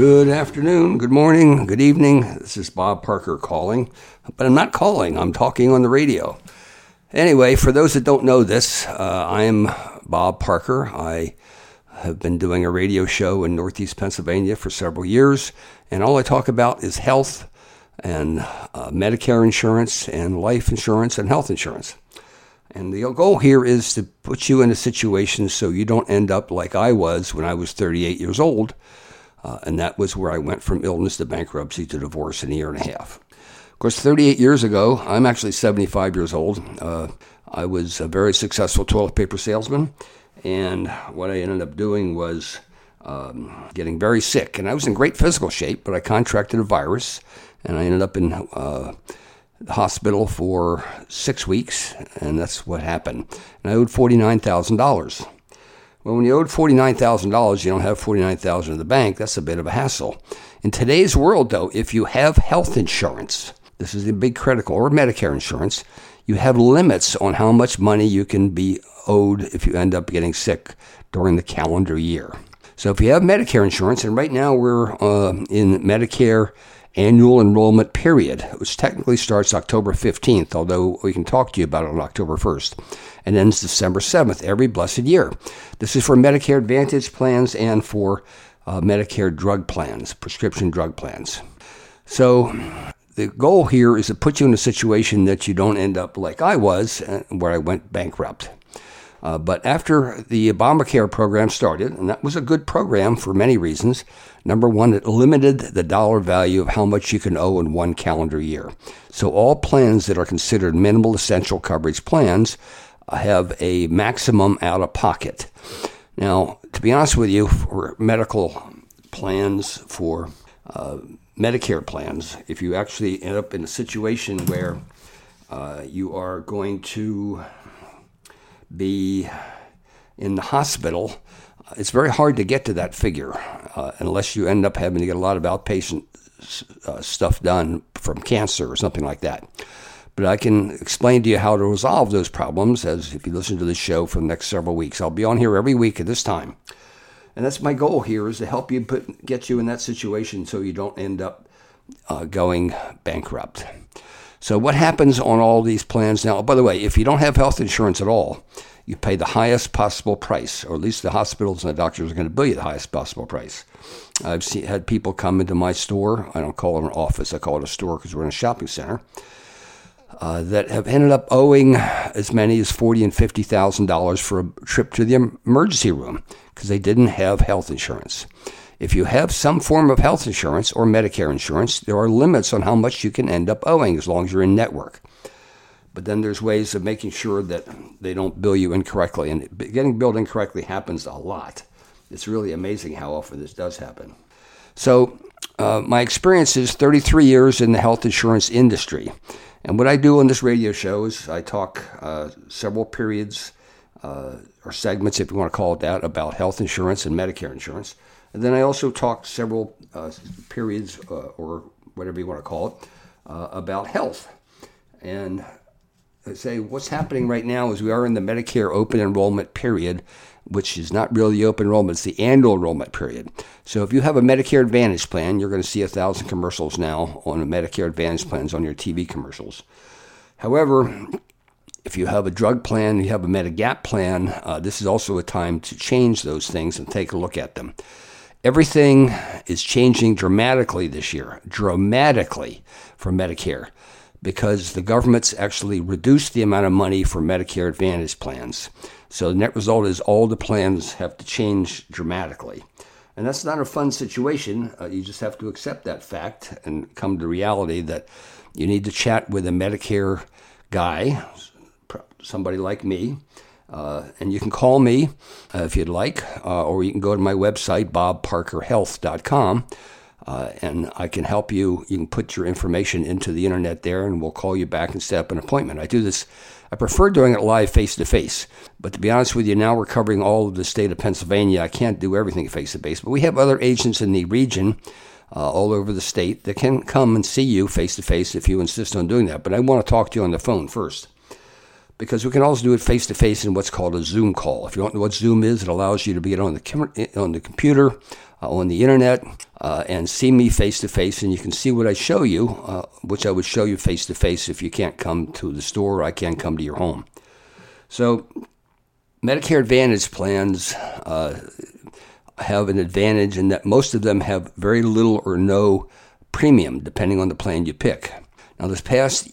Good afternoon, good morning, good evening. This is Bob Parker calling, but I'm not calling, I'm talking on the radio. Anyway, for those that don't know this, I am Bob Parker. I have been doing a radio show in Northeast Pennsylvania for several years, and all I talk about is health and Medicare insurance and life insurance and health insurance. And the goal here is to put you in a situation so you don't end up like I was when I was 38 years old, and that was where I went from illness to bankruptcy to divorce in a year and a half. Of course, 38 years ago, I'm actually 75 years old. I was a very successful toilet paper salesman, and what I ended up doing was getting very sick. And I was in great physical shape, but I contracted a virus, and I ended up in the hospital for 6 weeks, and that's what happened. And I owed $49,000. Well, when you owed $49,000, you don't have $49,000 in the bank. That's a bit of a hassle. In today's world, though, if you have health insurance, this is the big critical, or Medicare insurance, you have limits on how much money you can be owed if you end up getting sick during the calendar year. So if you have Medicare insurance, and right now we're in Medicare annual enrollment period, which technically starts October 15th, although we can talk to you about it on October 1st, and ends December 7th every blessed year. This is for Medicare Advantage plans and for Medicare drug plans, prescription drug plans. So the goal here is to put you in a situation that you don't end up like I was, where I went bankrupt. But after the Obamacare program started, and that was a good program for many reasons. Number one, it limited the dollar value of how much you can owe in one calendar year. So all plans that are considered minimal essential coverage plans have a maximum out-of-pocket. Now, to be honest with you, for medical plans, for Medicare plans, if you actually end up in a situation where you are going to be in the hospital, it's very hard to get to that figure unless you end up having to get a lot of outpatient stuff done from cancer or something like that. But I can explain to you how to resolve those problems as if you listen to this show for the next several weeks. I'll be on here every week at this time. And that's my goal here, is to help you get you in that situation so you don't end up going bankrupt. So what happens on all these plans now? By the way, if you don't have health insurance at all, you pay the highest possible price, or at least the hospitals and the doctors are going to bill you the highest possible price. I've had people come into my store. I don't call it an office. I call it a store because we're in a shopping center. That have ended up owing as many as $40,000 and $50,000 for a trip to the emergency room because they didn't have health insurance. If you have some form of health insurance or Medicare insurance, there are limits on how much you can end up owing as long as you're in network. But then there's ways of making sure that they don't bill you incorrectly. And getting billed incorrectly happens a lot. It's really amazing how often this does happen. So my experience is 33 years in the health insurance industry. And what I do on this radio show is I talk several periods or segments, if you want to call it that, about health insurance and Medicare insurance. And then I also talk several periods or whatever you want to call it about health. And I say what's happening right now is we are in the Medicare open enrollment period, which is not really the open enrollment, it's the annual enrollment period. So if you have a Medicare Advantage plan, you're going to see 1,000 commercials now on the Medicare Advantage plans on your TV commercials. However, if you have a drug plan, you have a Medigap plan, this is also a time to change those things and take a look at them. Everything is changing dramatically this year, dramatically for Medicare, because the government's actually reduced the amount of money for Medicare Advantage plans. So the net result is all the plans have to change dramatically. And that's not a fun situation. You just have to accept that fact and come to reality that you need to chat with a Medicare guy, somebody like me. And you can call me if you'd like, or you can go to my website, bobparkerhealth.com, and I can help you. You can put your information into the internet there, and we'll call you back and set up an appointment. I prefer doing it live face-to-face, but to be honest with you, now we're covering all of the state of Pennsylvania. I can't do everything face-to-face, but we have other agents in the region all over the state that can come and see you face-to-face if you insist on doing that. But I want to talk to you on the phone first, because we can also do it face-to-face in what's called a Zoom call. If you don't know what Zoom is, it allows you to be on the computer, on the internet, and see me face-to-face, and you can see what I show you, which I would show you face-to-face if you can't come to the store, or I can't come to your home. So Medicare Advantage plans have an advantage in that most of them have very little or no premium, depending on the plan you pick. Now, this past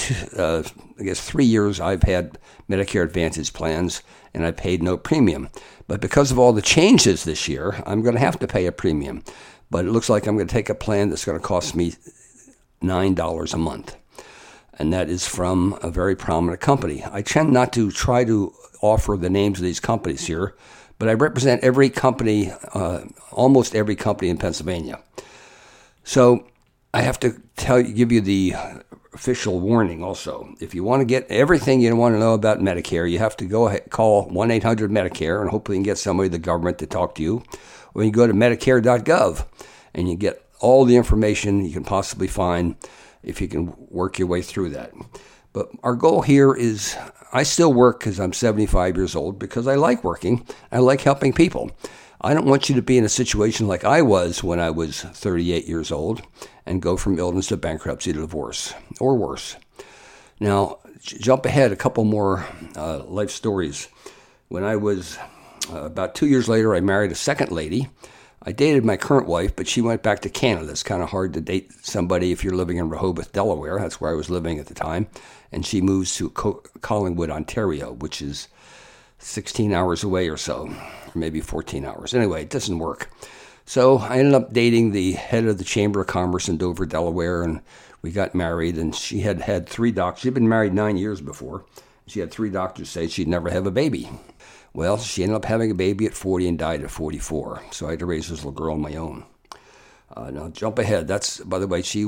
3 years, I've had Medicare Advantage plans, and I paid no premium. But because of all the changes this year, I'm going to have to pay a premium. But it looks like I'm going to take a plan that's going to cost me $9 a month. And that is from a very prominent company. I tend not to try to offer the names of these companies here, but I represent every company, almost every company in Pennsylvania. So I have to give you the official warning also. If you want to get everything you want to know about Medicare, you have to go ahead, call 1-800-MEDICARE, and hopefully you can get somebody in the government to talk to you. Or you can go to Medicare.gov, and you get all the information you can possibly find if you can work your way through that. But our goal here is, I still work because I'm 75 years old, because I like working. I like helping people. I don't want you to be in a situation like I was when I was 38 years old and go from illness to bankruptcy to divorce, or worse. Now, jump ahead a couple more life stories. When I was about 2 years later, I married a second lady. I dated my current wife, but she went back to Canada. It's kind of hard to date somebody if you're living in Rehoboth, Delaware. That's where I was living at the time. And she moves to Collingwood, Ontario, which is 16 hours away or so, or maybe 14 hours. Anyway, it doesn't work. So I ended up dating the head of the Chamber of Commerce in Dover, Delaware, and we got married. And she had 3 doctors. She'd been married 9 years before. She had 3 doctors say she'd never have a baby. Well, she ended up having a baby at 40 and died at 44. So I had to raise this little girl on my own. Now, jump ahead. That's, by the way, she'd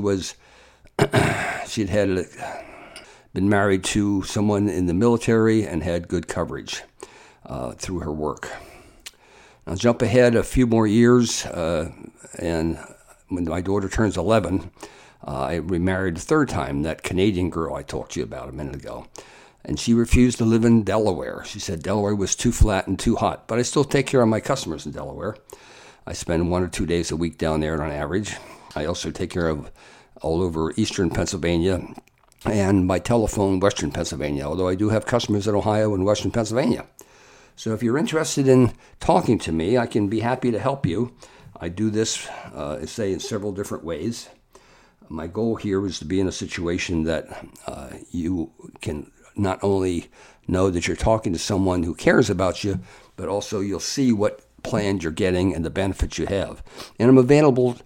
been married to someone in the military and had good coverage through her work. Now, jump ahead a few more years, and when my daughter turns 11, I remarried a third time, that Canadian girl I talked to you about a minute ago. And she refused to live in Delaware. She said Delaware was too flat and too hot. But I still take care of my customers in Delaware. I spend 1 or 2 days a week down there on average. I also take care of all over eastern Pennsylvania and by telephone western Pennsylvania, although I do have customers in Ohio and western Pennsylvania. So if you're interested in talking to me, I can be happy to help you. I do this, in several different ways. My goal here is to be in a situation that you can not only know that you're talking to someone who cares about you, but also you'll see what plans you're getting and the benefits you have. And I'm available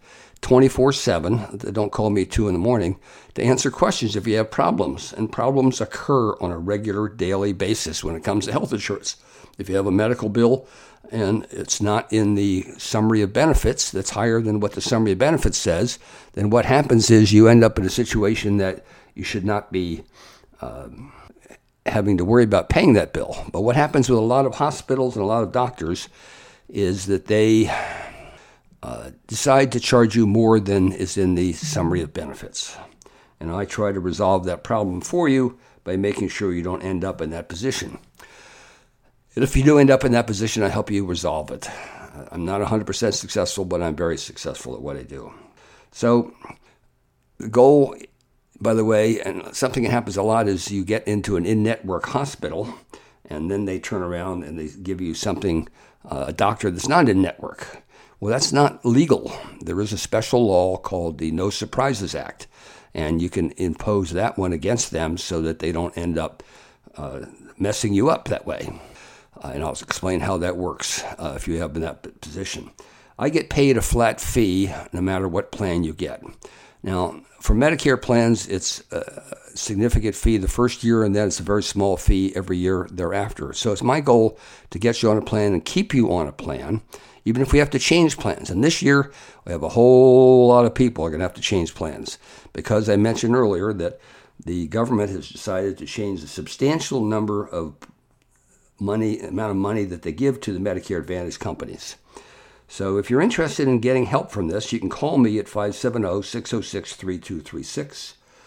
24/7, don't call me at 2 in the morning, to answer questions if you have problems. And problems occur on a regular daily basis when it comes to health insurance. If you have a medical bill and it's not in the summary of benefits that's higher than what the summary of benefits says, then what happens is you end up in a situation that you should not be having to worry about paying that bill. But what happens with a lot of hospitals and a lot of doctors is that they decide to charge you more than is in the summary of benefits. And I try to resolve that problem for you by making sure you don't end up in that position. And if you do end up in that position, I help you resolve it. I'm not 100% successful, but I'm very successful at what I do. So the goal, by the way, and something that happens a lot, is you get into an in-network hospital, and then they turn around and they give you something, a doctor that's not in-network. Well, that's not legal. There is a special law called the No Surprises Act, and you can impose that one against them so that they don't end up messing you up that way. And I'll explain how that works if you have in that position. I get paid a flat fee no matter what plan you get. Now, for Medicare plans, it's a significant fee the first year, and then it's a very small fee every year thereafter. So it's my goal to get you on a plan and keep you on a plan, even if we have to change plans. And this year, we have a whole lot of people are going to have to change plans because I mentioned earlier that the government has decided to change a substantial number of amount of money that they give to the Medicare Advantage companies. So if you're interested in getting help from this, you can call me at 570-606-3236.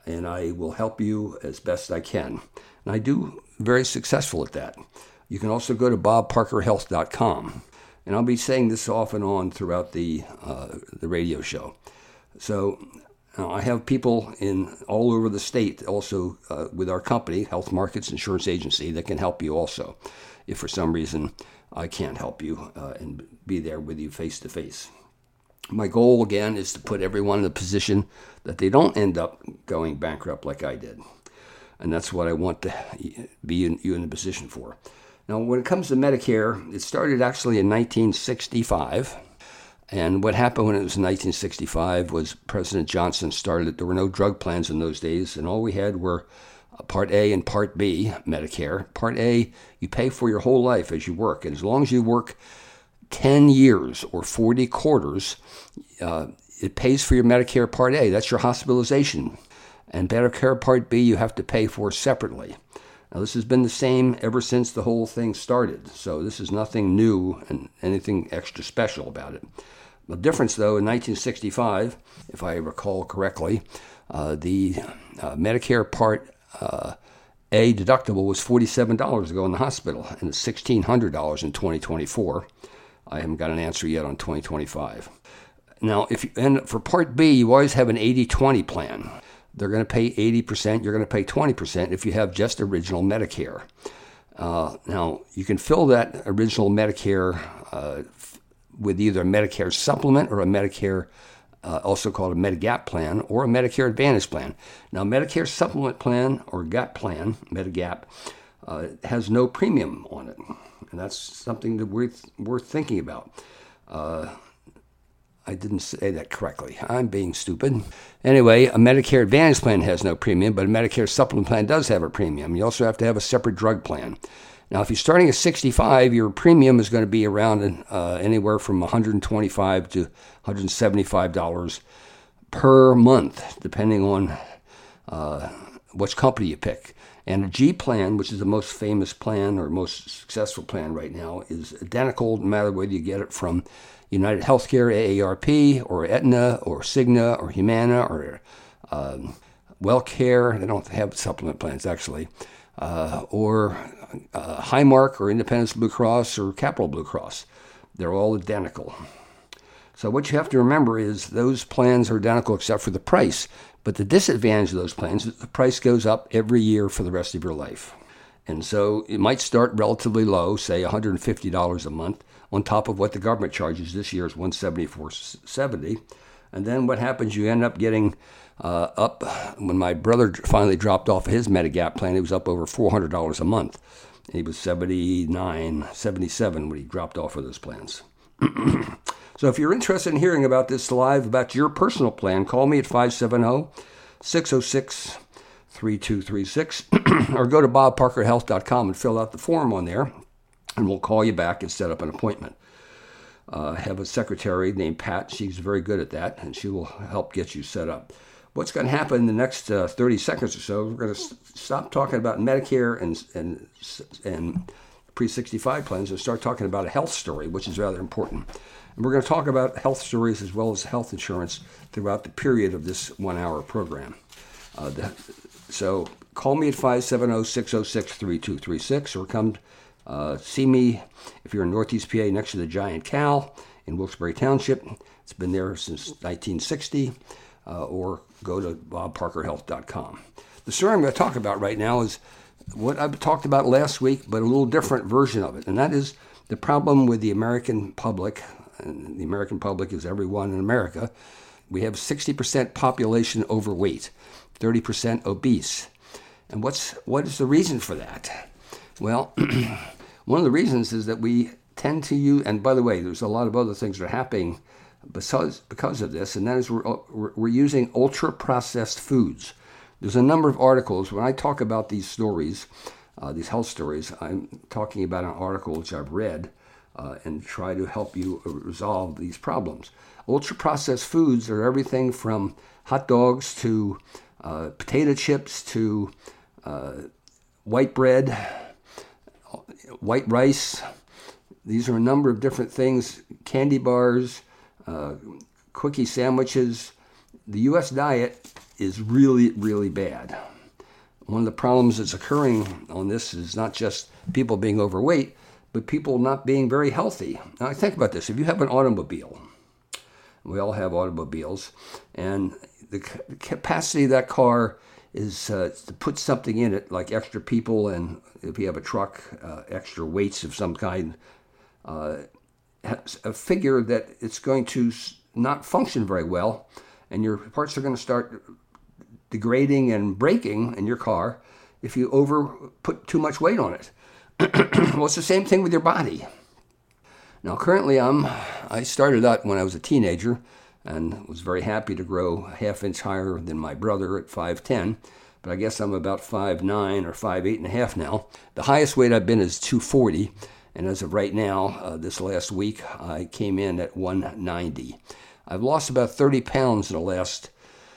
and I will help you as best I can. And I do very successful at that. You can also go to bobparkerhealth.com, and I'll be saying this off and on throughout the radio show. So I have people in all over the state also with our company, Health Markets Insurance Agency, that can help you also if for some reason I can't help you and be there with you face to face. My goal, again, is to put everyone in a position that they don't end up going bankrupt like I did. And that's what I want to be you in a position for. Now, when it comes to Medicare, it started actually in 1965. And what happened when it was in 1965 was President Johnson started, there were no drug plans in those days, and all we had were Part A and Part B Medicare. Part A, you pay for your whole life as you work. And as long as you work 10 years or 40 quarters, it pays for your Medicare Part A. That's your hospitalization. And Medicare Part B, you have to pay for separately. Now, this has been the same ever since the whole thing started. So this is nothing new and anything extra special about it. The difference, though, in 1965, if I recall correctly, the Medicare Part A deductible was $47 to go in the hospital, and it's $1,600 in 2024. I haven't got an answer yet on 2025. Now, and for Part B, you always have an 80-20 plan. They're going to pay 80%, you're going to pay 20% if you have just original Medicare. Now, you can fill that original Medicare with either a Medicare supplement or a Medicare, also called a Medigap plan, or a Medicare Advantage plan. Now, Medicare supplement plan or GAP plan, Medigap, has no premium on it. And that's something that worth thinking about. I didn't say that correctly. I'm being stupid. Anyway, a Medicare Advantage plan has no premium, but a Medicare supplement plan does have a premium. You also have to have a separate drug plan. Now, if you're starting at 65, your premium is going to be around anywhere from $125 to $175 per month, depending on which company you pick. And a G plan, which is the most famous plan or most successful plan right now, is identical no matter whether you get it from United Healthcare, AARP, or Aetna, or Cigna, or Humana, or WellCare. They don't have supplement plans, actually. Or Highmark, or Independence Blue Cross, or Capital Blue Cross. They're all identical. So what you have to remember is those plans are identical except for the price. But the disadvantage of those plans is the price goes up every year for the rest of your life. And so it might start relatively low, say $150 a month, on top of what the government charges. This year is $174.70. And then what happens, you end up getting up, when my brother finally dropped off his Medigap plan, he was up over $400 a month. And he was 79, 77 when he dropped off of those plans. So if you're interested in hearing about this live, about your personal plan, call me at 570-606-3236 or go to bobparkerhealth.com and fill out the form on there, and we'll call you back and set up an appointment. I have a secretary named Pat. She's very good at that, and she will help get you set up. What's going to happen in the next 30 seconds or so, we're going to stop talking about Medicare and pre-65 plans and start talking about a health story, which is rather important. And we're going to talk about health stories as well as health insurance throughout the period of this 1-hour program. So call me at 570-606-3236 or come see me if you're in Northeast PA next to the Giant Cow in Wilkes-Barre Township. It's been there since 1960. Or go to bobparkerhealth.com. The story I'm going to talk about right now is what I talked about last week, but a little different version of it. And that is the problem with the American public. And the American public is everyone in America. We have 60% population overweight, 30% obese. And what is the reason for that? Well, one of the reasons is that we tend to use, and by the way, there's a lot of other things that are happening because of this, and that is we're using ultra-processed foods. There's a number of articles. When I talk about these stories, these health stories, I'm talking about an article which I've read and try to help you resolve these problems. Ultra-processed foods are everything from hot dogs to potato chips to white bread, white rice. These are a number of different things, candy bars, cookie sandwiches, the U.S. diet is really, really bad. One of the problems that's occurring on this is not just people being overweight, but people not being very healthy. Now, think about this. If you have an automobile, we all have automobiles, and the capacity of that car is to put something in it, like extra people, and if you have a truck, extra weights of some kind, a figure that it's going to not function very well, and your parts are going to start degrading and breaking in your car if you put too much weight on it. Well, it's the same thing with your body. Now, currently, I started out when I was a teenager and was very happy to grow a half-inch higher than my brother at 5'10", but I guess I'm about 5'9" or 5'8.5" now. The highest weight I've been is 240, and as of right now, this last week, I came in at 190. I've lost about 30 pounds in the last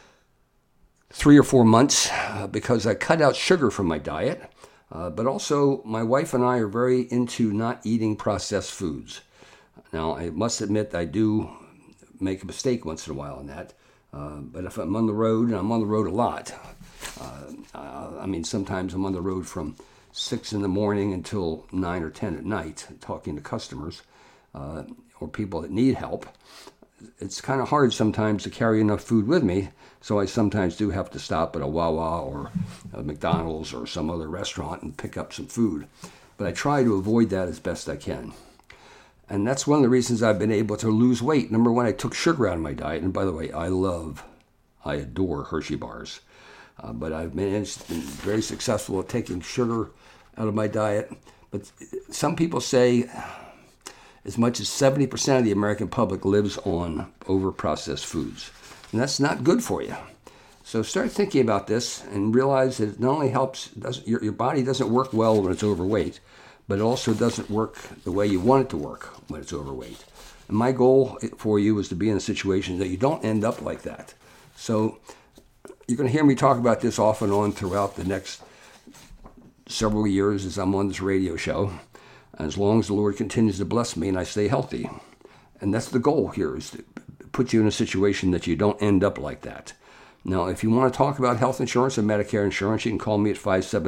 3 or 4 months because I cut out sugar from my diet, but also my wife and I are very into not eating processed foods. Now, I must admit I do make a mistake once in a while in that, but if I'm on the road, and I'm on the road a lot, sometimes I'm on the road from 6 in the morning until 9 or 10 at night talking to customers or people that need help. It's kind of hard sometimes to carry enough food with me, so I sometimes do have to stop at a Wawa or a McDonald's or some other restaurant and pick up some food. But I try to avoid that as best I can. And that's one of the reasons I've been able to lose weight. Number one, I took sugar out of my diet. And by the way, I adore Hershey bars. But I've been very successful at taking sugar out of my diet. But some people say as much as 70% of the American public lives on over-processed foods. And that's not good for you. So start thinking about this and realize that it not only helps, your body doesn't work well when it's overweight, but it also doesn't work the way you want it to work when it's overweight. And my goal for you is to be in a situation that you don't end up like that. So you're going to hear me talk about this off and on throughout the next several years as I'm on this radio show, as long as the Lord continues to bless me and I stay healthy. And that's the goal here, is to put you in a situation that you don't end up like that. Now, if you want to talk about health insurance and Medicare insurance, you can call me at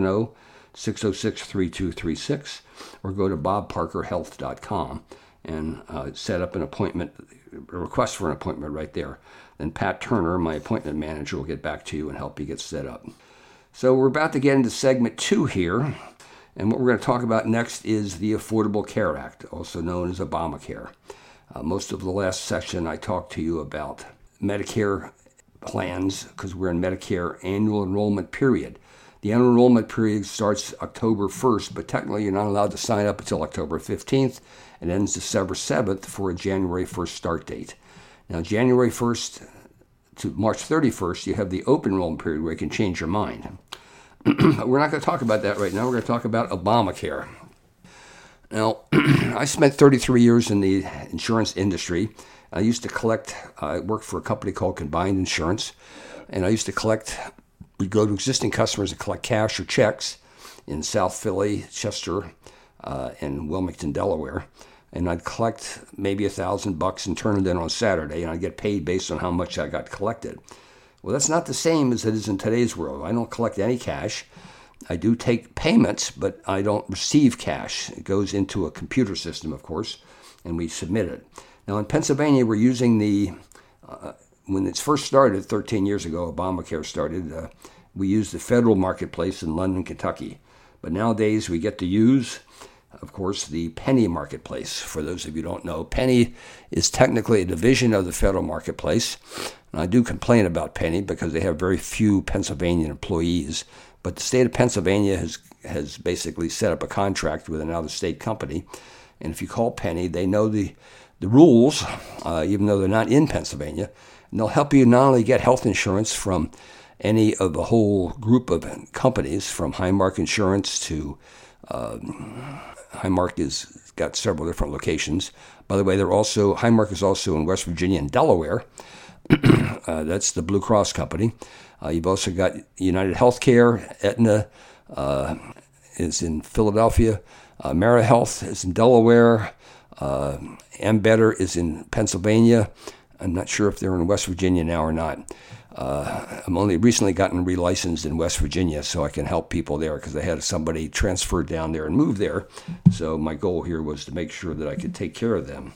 570-606-3236 or go to bobparkerhealth.com and set up an appointment, a request for an appointment right there. Then Pat Turner, my appointment manager, will get back to you and help you get set up. So we're about to get into segment 2 here. And what we're going to talk about next is the Affordable Care Act, also known as Obamacare. Most of the last section I talked to you about Medicare plans because we're in Medicare annual enrollment period. The annual enrollment period starts October 1st, but technically you're not allowed to sign up until October 15th and ends December 7th for a January 1st start date. Now, January 1st to March 31st, you have the open enrollment period where you can change your mind. We're not going to talk about that right now. We're going to talk about Obamacare. Now, I spent 33 years in the insurance industry. I used to collect, I worked for a company called Combined Insurance, and I used to we'd go to existing customers and collect cash or checks in South Philly, Chester, and Wilmington, Delaware. And I'd collect maybe $1,000 and turn it in on Saturday, and I'd get paid based on how much I got collected. Well, that's not the same as it is in today's world. I don't collect any cash. I do take payments, but I don't receive cash. It goes into a computer system, of course, and we submit it. Now, in Pennsylvania, we're using when it's first started 13 years ago, Obamacare started, we used the federal marketplace in London, Kentucky. But nowadays, we get to use, of course, the penny marketplace. For those of you who don't know, penny is technically a division of the federal marketplace. And I do complain about penny because they have very few Pennsylvania employees. But the state of Pennsylvania has basically set up a contract with another state company. And if you call penny, they know the rules, even though they're not in Pennsylvania. And they'll help you not only get health insurance from any of the whole group of companies, from Highmark Insurance to Highmark has got several different locations. By the way, Highmark is also in West Virginia and Delaware. That's the Blue Cross company. You've also got United Healthcare. Aetna is in Philadelphia. AmeriHealth is in Delaware. Ambetter is in Pennsylvania. I'm not sure if they're in West Virginia now or not. I'm only recently gotten relicensed in West Virginia, so I can help people there because I had somebody transferred down there and move there. So my goal here was to make sure that I could take care of them,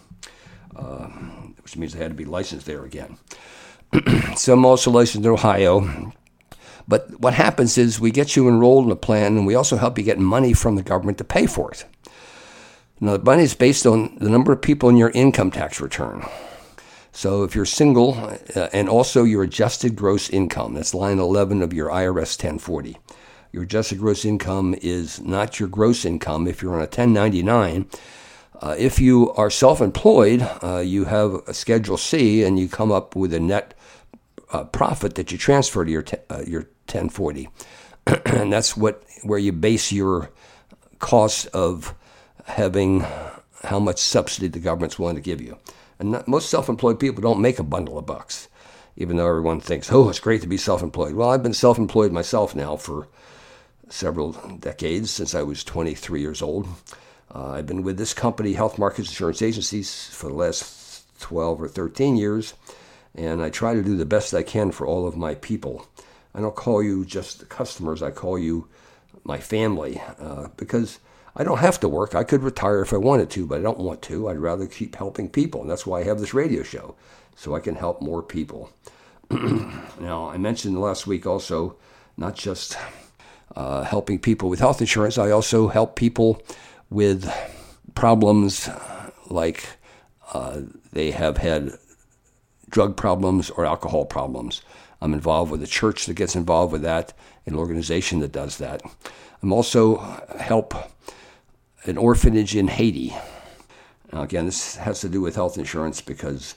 which means I had to be licensed there again. So I'm also licensed in Ohio. But what happens is we get you enrolled in a plan, and we also help you get money from the government to pay for it. Now, the money is based on the number of people in your income tax return. So if you're single, and also your adjusted gross income, that's line 11 of your IRS 1040. Your adjusted gross income is not your gross income if you're on a 1099. If you are self-employed, you have a Schedule C, and you come up with a net profit that you transfer to your 1040. And that's where you base your cost of having how much subsidy the government's willing to give you. And most self-employed people don't make a bundle of bucks, even though everyone thinks, oh, it's great to be self-employed. Well, I've been self-employed myself now for several decades, since I was 23 years old. I've been with this company, Health Markets Insurance Agencies, for the last 12 or 13 years, and I try to do the best I can for all of my people. I don't call you just the customers, I call you my family, because I don't have to work. I could retire if I wanted to, but I don't want to. I'd rather keep helping people, and that's why I have this radio show, so I can help more people. Now, I mentioned last week also, not just helping people with health insurance, I also help people with problems like they have had drug problems or alcohol problems. I'm involved with a church that gets involved with that, an organization that does that. I'm also help an orphanage in Haiti. Now, again, this has to do with health insurance because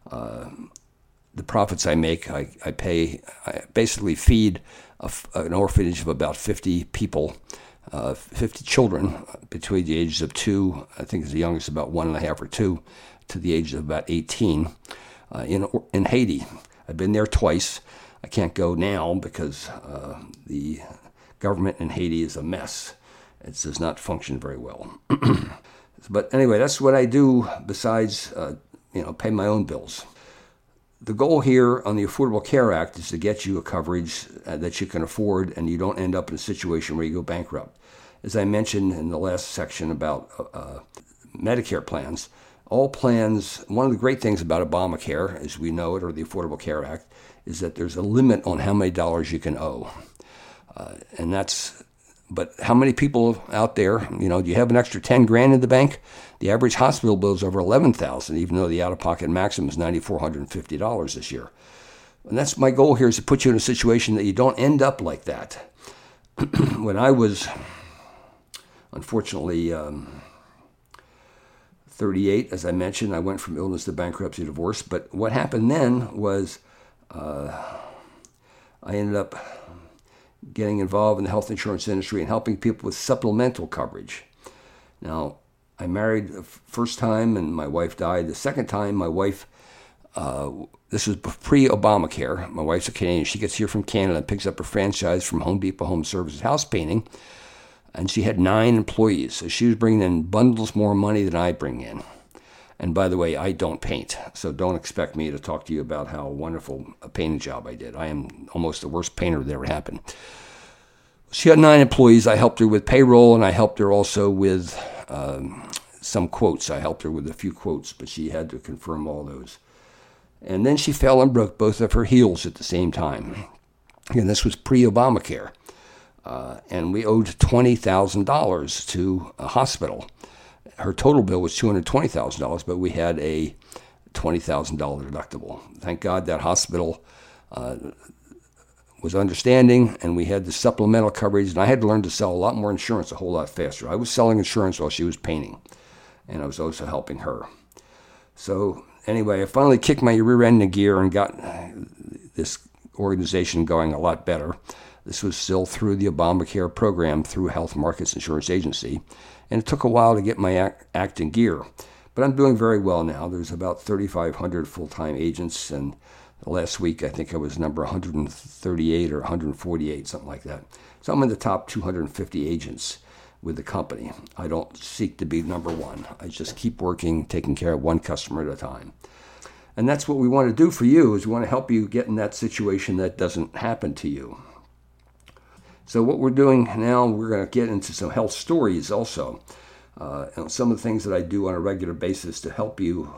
the profits I make, I basically feed an orphanage of about 50 people, 50 children between the ages of 2, I think the youngest about 1.5 or 2, to the age of about 18 in Haiti. I've been there twice. I can't go now because the government in Haiti is a mess. It does not function very well. But anyway, that's what I do besides, pay my own bills. The goal here on the Affordable Care Act is to get you a coverage that you can afford and you don't end up in a situation where you go bankrupt. As I mentioned in the last section about Medicare plans, all plans, one of the great things about Obamacare, as we know it, or the Affordable Care Act, is that there's a limit on how many dollars you can owe. But how many people out there, do you have an extra 10 grand in the bank? The average hospital bill is over $11,000, even though the out-of-pocket maximum is $9,450 this year. And that's my goal here, is to put you in a situation that you don't end up like that. When I was, unfortunately, 38, as I mentioned, I went from illness to bankruptcy to divorce. But what happened then was I ended up getting involved in the health insurance industry and helping people with supplemental coverage. Now, I married the first time and my wife died. The second time, my wife, this was pre-Obamacare. My wife's a Canadian. She gets here from Canada and picks up a franchise from Home Depot Home Services house painting. And she had 9 employees. So she was bringing in bundles more money than I bring in. And by the way, I don't paint, so don't expect me to talk to you about how wonderful a painting job I did. I am almost the worst painter that ever happened. She had 9 employees. I helped her with payroll, and I helped her also with some quotes. I helped her with a few quotes, but she had to confirm all those. And then she fell and broke both of her heels at the same time. And this was pre-Obamacare. And we owed $20,000 to a hospital. Her total bill was $220,000, but we had a $20,000 deductible. Thank God that hospital was understanding, and we had the supplemental coverage, and I had to learn to sell a lot more insurance a whole lot faster. I was selling insurance while she was painting, and I was also helping her. So anyway, I finally kicked my rear end in gear and got this organization going a lot better. This was still through the Obamacare program through Health Markets Insurance Agency, and it took a while to get my act in gear. But I'm doing very well now. There's about 3,500 full-time agents, and last week I think I was number 138 or 148, something like that. So I'm in the top 250 agents with the company. I don't seek to be number one. I just keep working, taking care of one customer at a time. And that's what we want to do for you, is we want to help you get in that situation that doesn't happen to you. So what we're doing now, we're going to get into some health stories also. And some of the things that I do on a regular basis to help you.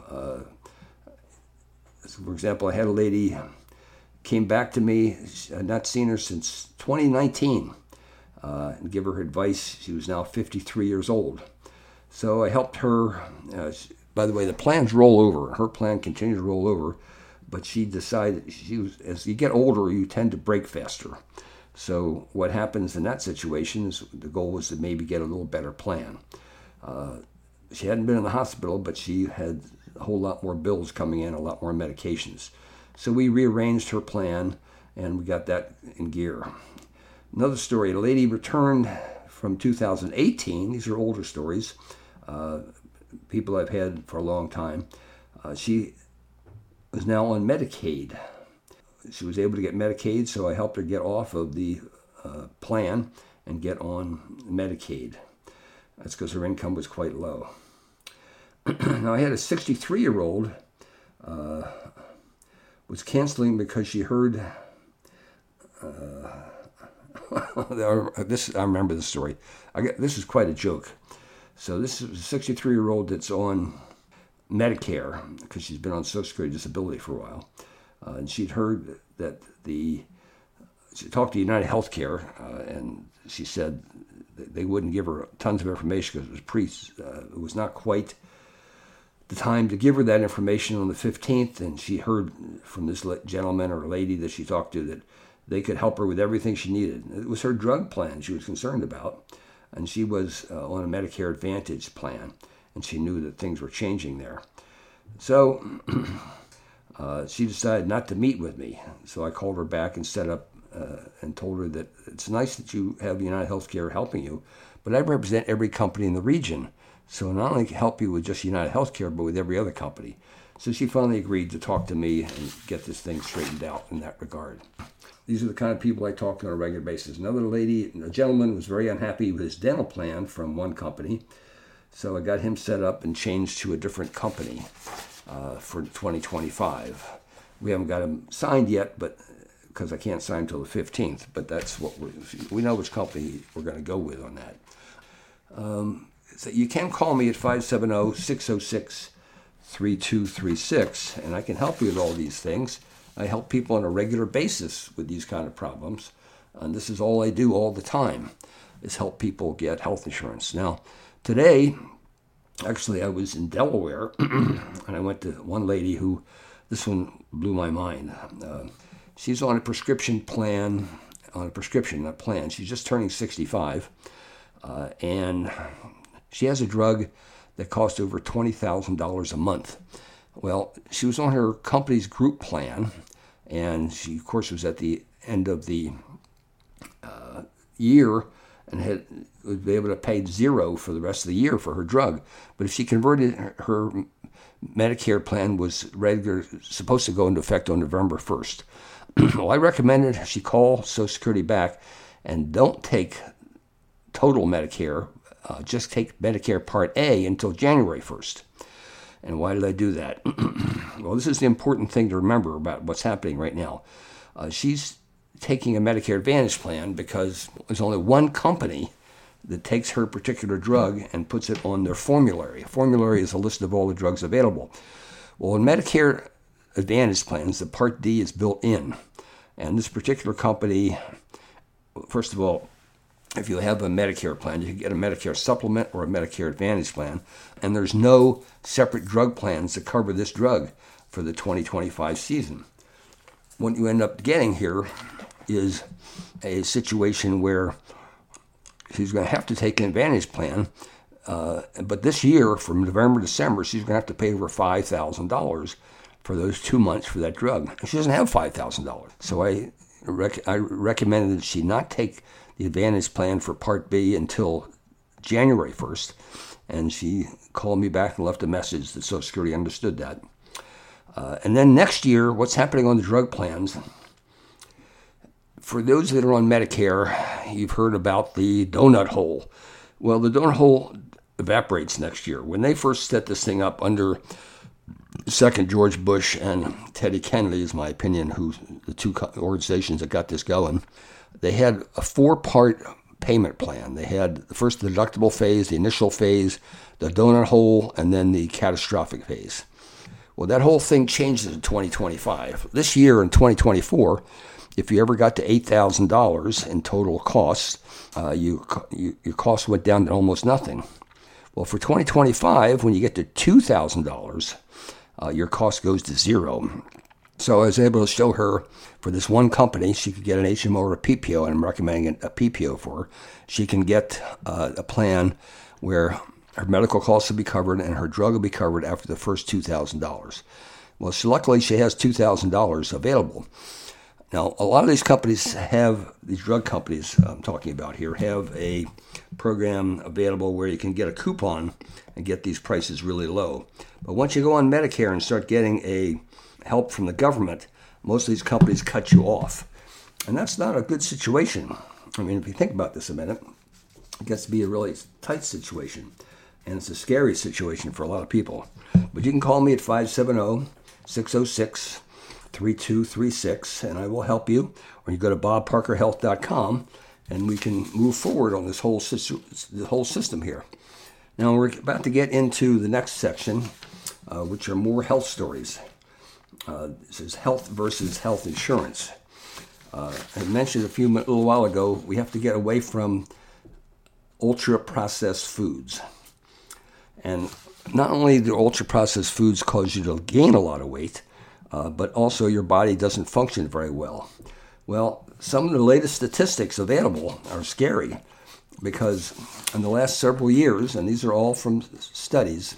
For example, I had a lady came back to me. I'd not seen her since 2019. And give her advice. She was now 53 years old. So I helped her. By the way, the plans roll over. Her plan continued to roll over, but she decided as you get older, you tend to break faster. So what happens in that situation is the goal was to maybe get a little better plan. She hadn't been in the hospital, but she had a whole lot more bills coming in, a lot more medications. So we rearranged her plan, and we got that in gear. Another story, a lady returned from 2018. These are older stories, people I've had for a long time. She was now on Medicaid. She was able to get Medicaid, so I helped her get off of the plan and get on Medicaid. That's because her income was quite low. Now I had a 63-year-old was canceling because she heard... I remember the story. This is quite a joke. So this is a 63-year-old that's on Medicare because she's been on Social Security Disability for a while. And she'd heard that she talked to United Healthcare, and she said they wouldn't give her tons of information because it was not quite the time to give her that information on the 15th. And she heard from this gentleman or lady that she talked to that they could help her with everything she needed. It was her drug plan she was concerned about, and she was on a Medicare Advantage plan, and she knew that things were changing there. So she decided not to meet with me. So I called her back and set up and told her that it's nice that you have United Healthcare helping you, but I represent every company in the region. So not only help you with just United Healthcare, but with every other company. So she finally agreed to talk to me and get this thing straightened out in that regard. These are the kind of people I talk to on a regular basis. A gentleman was very unhappy with his dental plan from one company. So I got him set up and changed to a different company for 2025. We haven't got him signed yet, but because I can't sign until the 15th. But that's what we know which company we're going to go with on that. So you can call me at 570-606-3236, and I can help you with all these things. I help people on a regular basis with these kind of problems, and this is all I do all the time, is help people get health insurance. Now, today, actually, I was in Delaware, and I went to one lady who, this one blew my mind. She's on a prescription plan, not plan. She's just turning 65, and she has a drug that costs over $20,000 a month. Well, she was on her company's group plan, and she, of course, was at the end of the year and would be able to pay zero for the rest of the year for her drug. But if she converted, her Medicare plan was supposed to go into effect on November 1st. Well, I recommended she call Social Security back and don't take total Medicare, just take Medicare Part A until January 1st. And why did I do that? Well, this is the important thing to remember about what's happening right now. She's taking a Medicare Advantage plan because there's only one company that takes her particular drug and puts it on their formulary. A formulary is a list of all the drugs available. Well, in Medicare Advantage plans, the Part D is built in. And this particular company, first of all, if you have a Medicare plan, you can get a Medicare supplement or a Medicare Advantage plan, and there's no separate drug plans to cover this drug for the 2025 season. What you end up getting here is a situation where she's going to have to take an Advantage plan, but this year, from November to December, she's going to have to pay over $5,000 for those 2 months for that drug. She doesn't have $5,000. So I recommended that she not take the Advantage plan for Part B until January 1st, and she called me back and left a message that Social Security understood that. And then next year, what's happening on the drug plans, for those that are on Medicare, you've heard about the donut hole. Well, the donut hole evaporates next year. When they first set this thing up under Second, George Bush and Teddy Kennedy, is my opinion, who the two organizations that got this going. They had a 4-part payment plan. They had the first deductible phase, the initial phase, the donut hole, and then the catastrophic phase. Well, that whole thing changes in 2025. This year, in 2024, if you ever got to $8,000 in total costs, your cost went down to almost nothing. Well, for 2025, when you get to $2,000, your cost goes to zero. So I was able to show her, for this one company, she could get an HMO or a PPO, and I'm recommending a PPO for her. She can get a plan where her medical costs will be covered and her drug will be covered after the first $2,000. Well, luckily she has $2,000 available. Now, a lot of these companies these drug companies I'm talking about here, have a program available where you can get a coupon and get these prices really low. But once you go on Medicare and start getting a help from the government, most of these companies cut you off. And that's not a good situation. I mean, if you think about this a minute, it gets to be a really tight situation. And it's a scary situation for a lot of people. But you can call me at 570-606-3236, and I will help you. Or you go to bobparkerhealth.com, and we can move forward on this whole system here. Now, we're about to get into the next section, which are more health stories. This is health versus health insurance. I mentioned a little while ago, we have to get away from ultra-processed foods. And not only do ultra-processed foods cause you to gain a lot of weight, but also your body doesn't function very well. Well, some of the latest statistics available are scary, because in the last several years, and these are all from studies,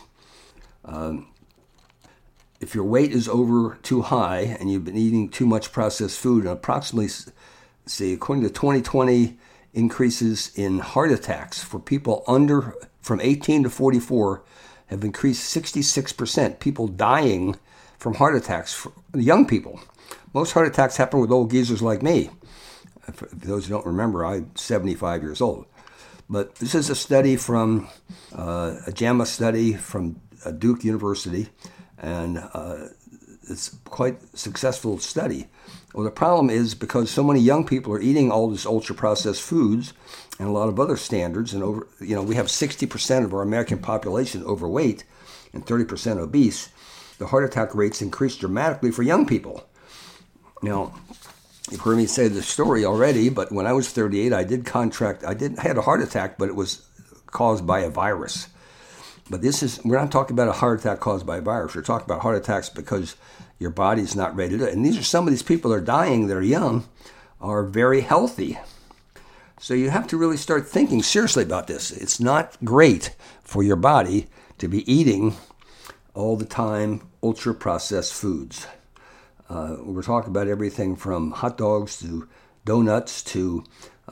if your weight is over too high and you've been eating too much processed food, and approximately, according to 2020 increases in heart attacks for people from 18 to 44 have increased 66%. People dying from heart attacks, for young people. Most heart attacks happen with old geezers like me. For those who don't remember, I'm 75 years old. But this is a study from a JAMA study from Duke University, and it's quite a successful study. Well, the problem is because so many young people are eating all these ultra-processed foods and a lot of other standards, and we have 60% of our American population overweight and 30% obese. The heart attack rates increase dramatically for young people. Now, you've heard me say this story already, but when I was 38, I had a heart attack, but it was caused by a virus. But we're not talking about a heart attack caused by a virus. We're talking about heart attacks because your body's not ready to do it. And some of these people that are dying that are young are very healthy. So you have to really start thinking seriously about this. It's not great for your body to be eating all the time ultra-processed foods. We're talking about everything from hot dogs to donuts to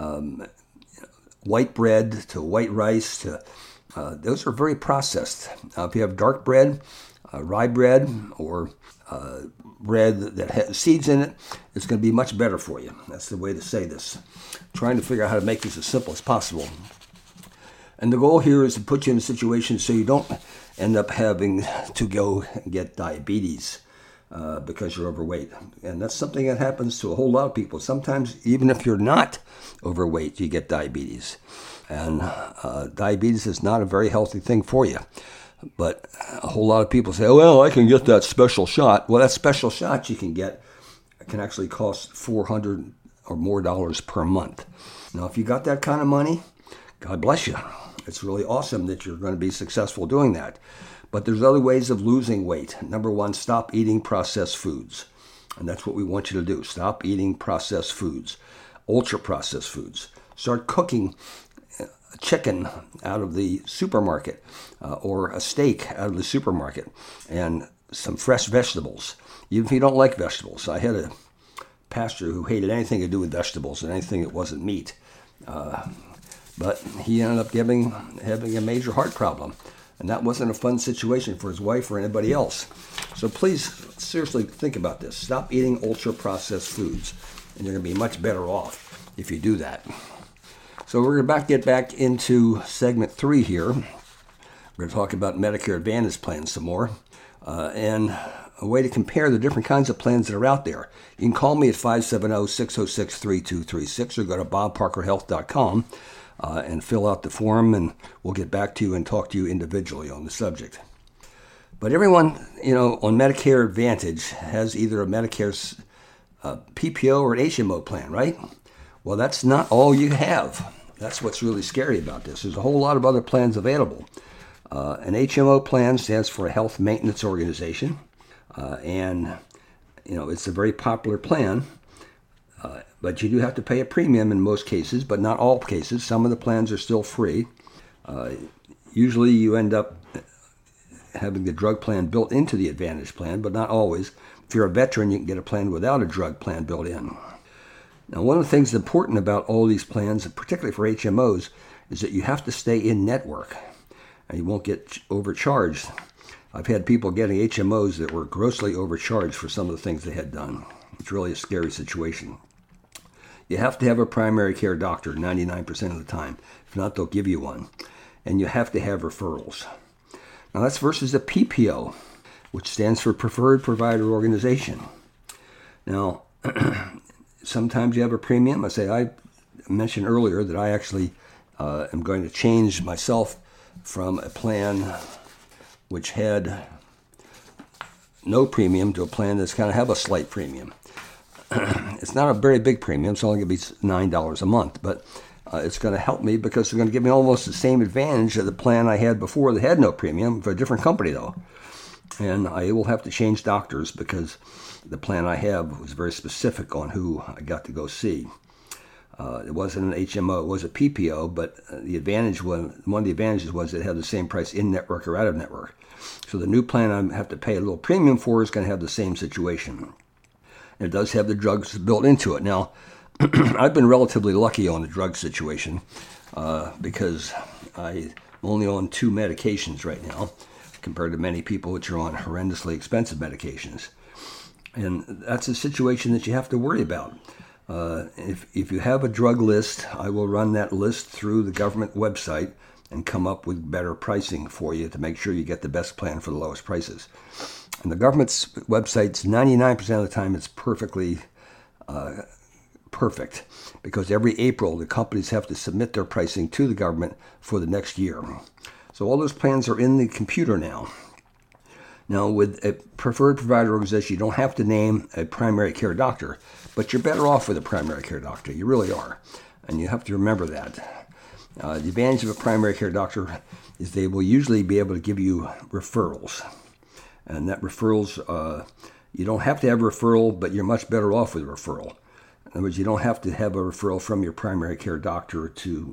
white bread to white rice to those are very processed. If you have dark bread, rye bread, or bread that has seeds in it, it's going to be much better for you. That's the way to say this. Trying to figure out how to make this as simple as possible. And the goal here is to put you in a situation so you don't end up having to go and get diabetes because you're overweight. And that's something that happens to a whole lot of people. Sometimes, even if you're not overweight, you get diabetes. And diabetes is not a very healthy thing for you. But a whole lot of people say, oh, well, I can get that special shot. Well, that special shot you can get can actually cost $400 or more per month. Now, if you got that kind of money, God bless you. It's really awesome that you're going to be successful doing that. But there's other ways of losing weight. Number one, stop eating processed foods. And that's what we want you to do. Stop eating processed foods, ultra-processed foods. Start cooking chicken out of the supermarket or a steak out of the supermarket and some fresh vegetables. Even if you don't like vegetables. I had a pastor who hated anything to do with vegetables and anything that wasn't meat. But he ended up having a major heart problem. And that wasn't a fun situation for his wife or anybody else. So please seriously think about this. Stop eating ultra-processed foods. And you're going to be much better off if you do that. So we're about to get back into segment 3 here. We're going to talk about Medicare Advantage plans some more. and a way to compare the different kinds of plans that are out there. You can call me at 570-606-3236 or go to bobparkerhealth.com and fill out the form, and we'll get back to you and talk to you individually on the subject. But everyone, on Medicare Advantage has either a Medicare PPO or an HMO plan, right? Well, that's not all you have. That's what's really scary about this. There's a whole lot of other plans available. An HMO plan stands for a Health Maintenance Organization, and it's a very popular plan. But you do have to pay a premium in most cases, but not all cases. Some of the plans are still free. Usually you end up having the drug plan built into the Advantage plan, but not always. If you're a veteran, you can get a plan without a drug plan built in. Now, one of the things important about all these plans, particularly for HMOs, is that you have to stay in network, and you won't get overcharged. I've had people getting HMOs that were grossly overcharged for some of the things they had done. It's really a scary situation. You have to have a primary care doctor 99% of the time. If not, they'll give you one. And you have to have referrals. Now, that's versus a PPO, which stands for Preferred Provider Organization. Now, sometimes you have a premium. I mentioned earlier that I actually am going to change myself from a plan which had no premium to a plan that's going to have a slight premium. It's not a very big premium. It's only going to be $9 a month, but it's going to help me because it's going to give me almost the same advantage of the plan I had before that had no premium for a different company, though. And I will have to change doctors because the plan I have was very specific on who I got to go see. It wasn't an HMO, it was a PPO, but one of the advantages was it had the same price in network or out of network. So the new plan I have to pay a little premium for is going to have the same situation. It does have the drugs built into it. Now, I've been relatively lucky on the drug situation because I'm only on 2 medications right now compared to many people which are on horrendously expensive medications. And that's a situation that you have to worry about. If you have a drug list, I will run that list through the government website and come up with better pricing for you to make sure you get the best plan for the lowest prices. And the government's websites, 99% of the time, it's perfectly perfect because every April the companies have to submit their pricing to the government for the next year. So all those plans are in the computer now. Now, with a preferred provider organization, you don't have to name a primary care doctor, but you're better off with a primary care doctor. You really are. And you have to remember that. The advantage of a primary care doctor is they will usually be able to give you referrals. And that referrals, you don't have to have a referral, but you're much better off with a referral. In other words, you don't have to have a referral from your primary care doctor to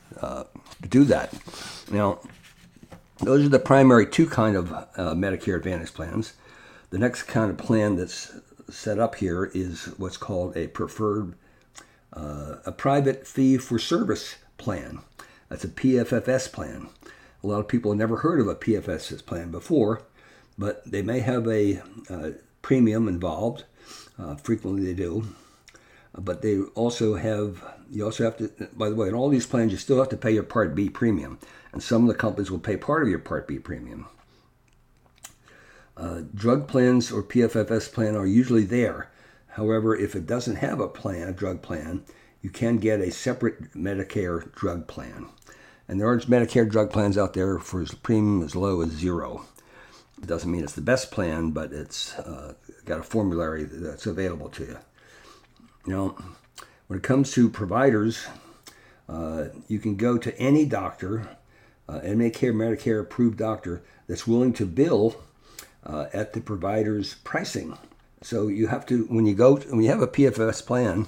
do that. Now, those are the primary 2 kind of Medicare Advantage plans. The next kind of plan that's set up here is what's called a preferred, a private fee-for-service plan. That's a PFFS plan. A lot of people have never heard of a PFFS plan before, but they may have a premium involved. Frequently they do. But they also have, you also have to, by the way, in all these plans, you still have to pay your Part B premium. And some of the companies will pay part of your Part B premium. Drug plans or PFFS plan are usually there. However, if it doesn't have a drug plan, you can get a separate Medicare drug plan. And there are Medicare drug plans out there for a premium as low as $0. It doesn't mean it's the best plan, but it's got a formulary that's available to you. Now, when it comes to providers, you can go to any doctor, Medicare approved doctor that's willing to bill at the provider's pricing. So you have to, when you have a PFFS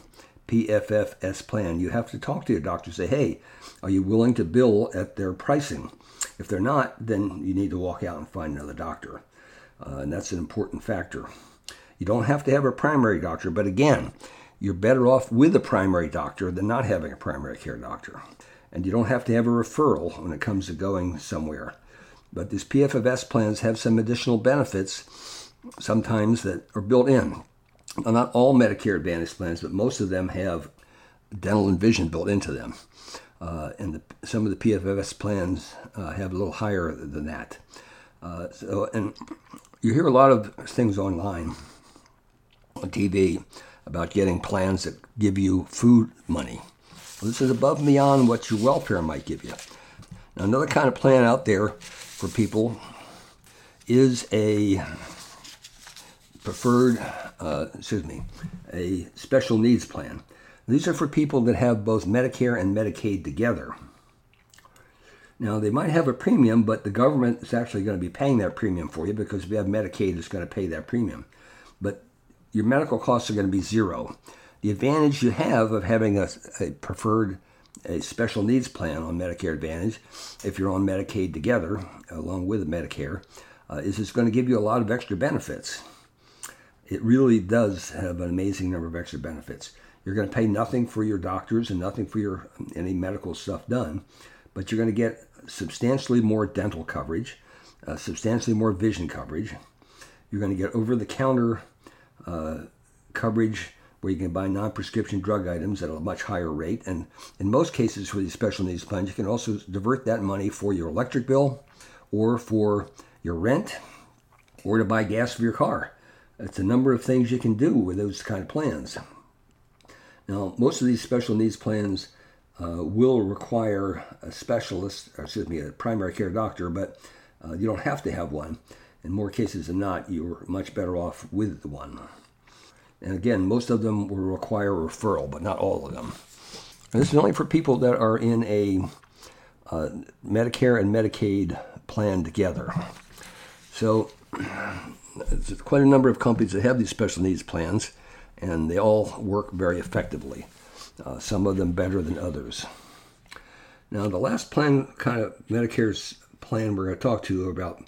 plan, you have to talk to your doctor and say, hey, are you willing to bill at their pricing? If they're not, then you need to walk out and find another doctor. And that's an important factor. You don't have to have a primary doctor, but again, you're better off with a primary doctor than not having a primary care doctor. And you don't have to have a referral when it comes to going somewhere. But these PFFS plans have some additional benefits sometimes that are built in. Well, not all Medicare Advantage plans, but most of them have dental and vision built into them. And some of the PFFS plans have a little higher than that. And You hear a lot of things online, on TV, about getting plans that give you food money. Well, this is above and beyond what your welfare might give you. Now, another kind of plan out there for people is a a special needs plan. These are for people that have both Medicare and Medicaid together. Now, they might have a premium, but the government is actually going to be paying that premium for you, because if you have Medicaid, it's going to pay that premium. But your medical costs are going to be zero. The advantage you have of having a special needs plan on Medicare Advantage, if you're on Medicaid together, along with Medicare, is it's going to give you a lot of extra benefits. It really does have an amazing number of extra benefits. You're going to pay nothing for your doctors and nothing for any medical stuff done, but you're going to get substantially more dental coverage, substantially more vision coverage. You're going to get over-the-counter coverage where you can buy non-prescription drug items at a much higher rate. And in most cases for these special needs plans, you can also divert that money for your electric bill or for your rent or to buy gas for your car. It's a number of things you can do with those kind of plans. Now, most of these special needs plans will require a primary care doctor, but you don't have to have one. In more cases than not, you're much better off with one. And again, most of them will require a referral, but not all of them. And this is only for people that are in a Medicare and Medicaid plan together. So there's quite a number of companies that have these special needs plans, and they all work very effectively. Some of them better than others. Now, the last plan, kind of Medicare's plan we're going to talk to about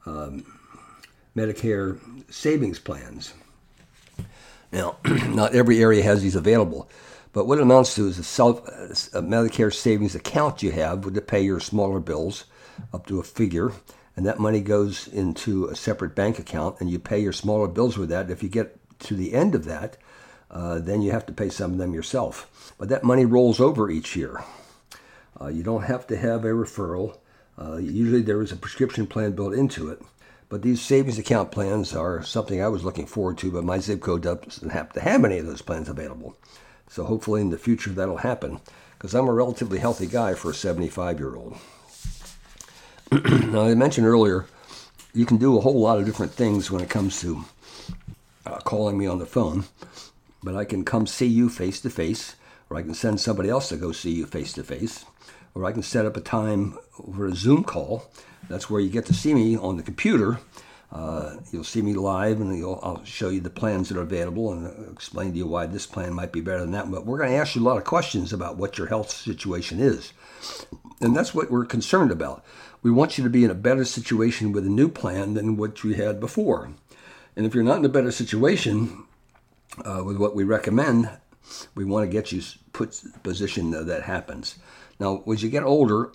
Medicare savings plans. Now, not every area has these available, but what it amounts to is a Medicare savings account you have to pay your smaller bills up to a figure, and that money goes into a separate bank account, and you pay your smaller bills with that. If you get to the end of that, then you have to pay some of them yourself. But that money rolls over each year. You don't have to have a referral. Usually there is a prescription plan built into it. But these savings account plans are something I was looking forward to, but my zip code doesn't happen to have any of those plans available. So hopefully in the future that'll happen, because I'm a relatively healthy guy for a 75-year-old. Now, I mentioned earlier, you can do a whole lot of different things when it comes to calling me on the phone, but I can come see you face-to-face, or I can send somebody else to go see you face-to-face, or I can set up a time for a Zoom call. That's where you get to see me on the computer. You'll see me live, and I'll show you the plans that are available and explain to you why this plan might be better than that. But we're going to ask you a lot of questions about what your health situation is. And that's what we're concerned about. We want you to be in a better situation with a new plan than what you had before. And if you're not in a better situation with what we recommend, we want to get you put in a position that happens. Now, as you get older,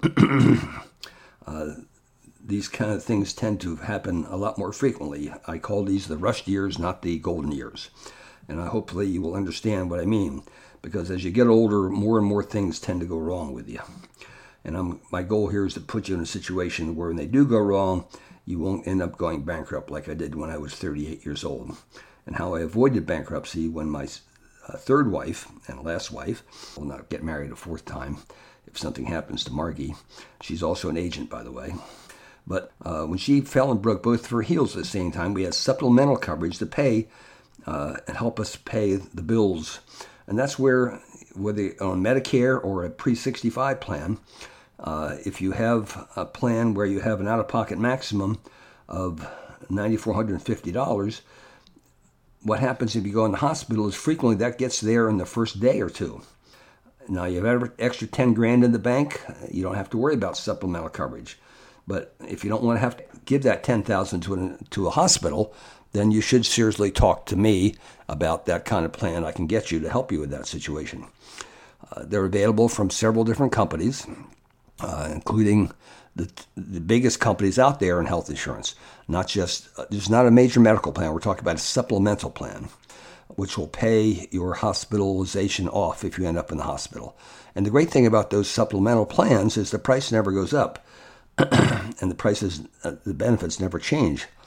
these kind of things tend to happen a lot more frequently. I call these the rushed years, not the golden years. And hopefully you will understand what I mean, because as you get older, more and more things tend to go wrong with you. And my goal here is to put you in a situation where when they do go wrong, you won't end up going bankrupt like I did when I was 38 years old. And how I avoided bankruptcy when my third wife and last wife will not get married a fourth time if something happens to Margie. She's also an agent, by the way. But when she fell and broke both of her heels at the same time, we had supplemental coverage to pay and help us pay the bills. And that's where, whether on Medicare or a pre-65 plan, if you have a plan where you have an out-of-pocket maximum of $9,450, what happens if you go in the hospital is frequently that gets there in the first day or two. Now, you have extra 10 grand in the bank, you don't have to worry about supplemental coverage. But if you don't want to have to give that $10,000 to a hospital, then you should seriously talk to me about that kind of plan I can get you to help you with that situation. They're available from several different companies, including the biggest companies out there in health insurance. Not just, there's not a major medical plan. We're talking about a supplemental plan, which will pay your hospitalization off if you end up in the hospital. And the great thing about those supplemental plans is the price never goes up. And the prices, the benefits never change.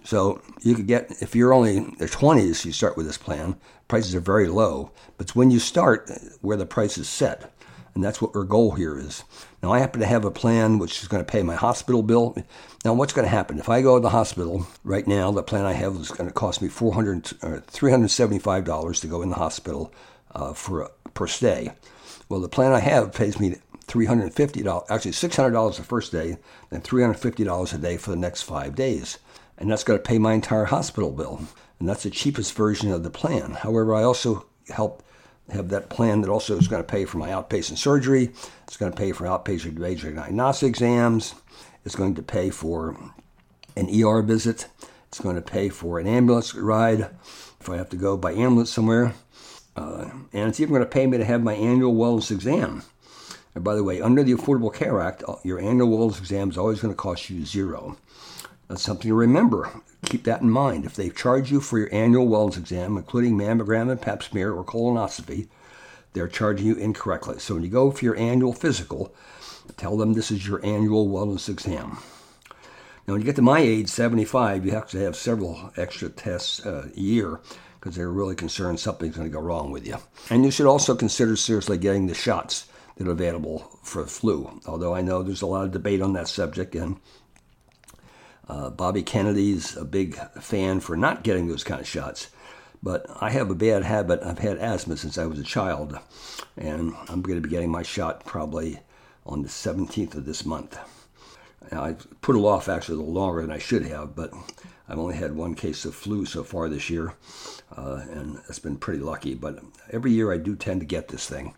So you could get, if you're only in the 20s, you start with this plan. Prices are very low, but it's when you start where the price is set. And that's what our goal here is. Now, I happen to have a plan which is going to pay my hospital bill. Now, what's going to happen? If I go to the hospital right now, the plan I have is going to cost me $375 to go in the hospital per stay. Well, the plan I have pays me $350, actually $600 the first day, then $350 a day for the next 5 days. And that's going to pay my entire hospital bill. And that's the cheapest version of the plan. However, I also have that plan that also is going to pay for my outpatient surgery. It's going to pay for outpatient major diagnostic exams. It's going to pay for an ER visit. It's going to pay for an ambulance ride if I have to go by ambulance somewhere. And it's even going to pay me to have my annual wellness exam. And by the way, under the Affordable Care Act, your annual wellness exam is always going to cost you $0. That's something to remember. Keep that in mind. If they charge you for your annual wellness exam, including mammogram and pap smear or colonoscopy, they're charging you incorrectly. So when you go for your annual physical, tell them this is your annual wellness exam. Now, when you get to my age, 75, you have to have several extra tests a year because they're really concerned something's going to go wrong with you. And you should also consider seriously getting the shots that are available for flu, although I know there's a lot of debate on that subject, and Bobby Kennedy's a big fan for not getting those kind of shots. But I have a bad habit. I've had asthma since I was a child, and I'm going to be getting my shot probably on the 17th of this month. Now, I put it off actually a little longer than I should have, but I've only had one case of flu so far this year, and it's been pretty lucky. But every year I do tend to get this thing.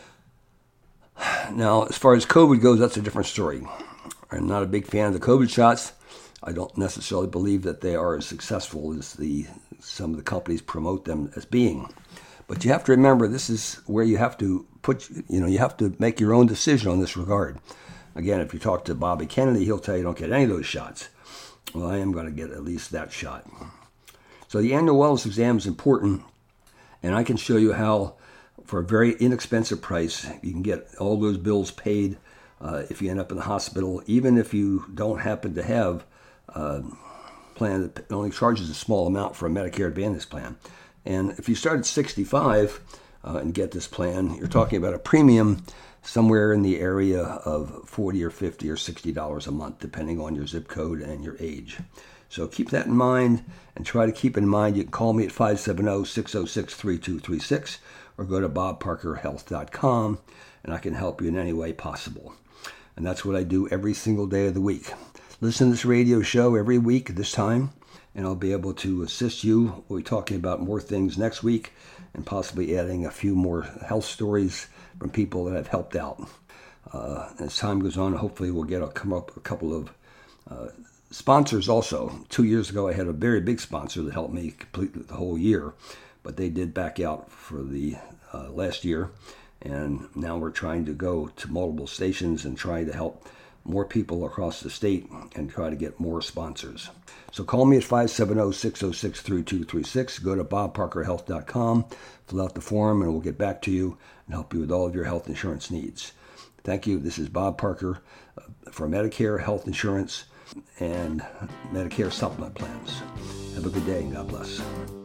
Now, as far as COVID goes, that's a different story. I'm not a big fan of the COVID shots. I don't necessarily believe that they are as successful as some of the companies promote them as being. But you have to remember, this is where you have to you have to make your own decision on this regard. Again, if you talk to Bobby Kennedy, he'll tell you don't get any of those shots. Well, I am going to get at least that shot. So the annual wellness exam is important, and I can show you how, for a very inexpensive price, you can get all those bills paid if you end up in the hospital, even if you don't happen to have a plan that only charges a small amount for a Medicare Advantage plan. And if you start at 65 and get this plan, you're talking about a premium somewhere in the area of $40 or $50 or $60 a month, depending on your zip code and your age. So keep that in mind, and try to keep in mind you can call me at 570-606-3236 or go to bobparkerhealth.com, and I can help you in any way possible. And that's what I do every single day of the week. Listen to this radio show every week at this time, and I'll be able to assist you. We'll be talking about more things next week and possibly adding a few more health stories from people that have helped out. As time goes on, hopefully we'll come up with a couple of sponsors also. 2 years ago, I had a very big sponsor that helped me complete the whole year, but they did back out for the last year. And now we're trying to go to multiple stations and try to help more people across the state and try to get more sponsors. So call me at 570-606-3236. Go to bobparkerhealth.com, fill out the form, and we'll get back to you and help you with all of your health insurance needs. Thank you. This is Bob Parker for Medicare Health Insurance and Medicare Supplement Plans. Have a good day and God bless.